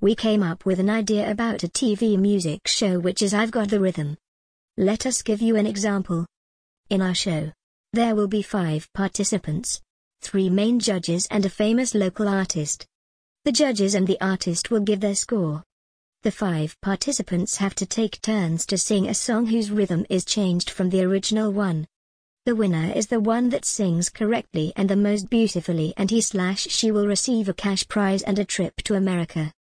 We came up with an idea about a TV music show which is I've Got the Rhythm. Let us give you an example. In our show, there will be 5 participants, 3 main judges and a famous local artist. The judges and the artist will give their score. The 5 participants have to take turns to sing a song whose rhythm is changed from the original one. The winner is the one that sings correctly and the most beautifully, and he/she will receive a cash prize and a trip to America.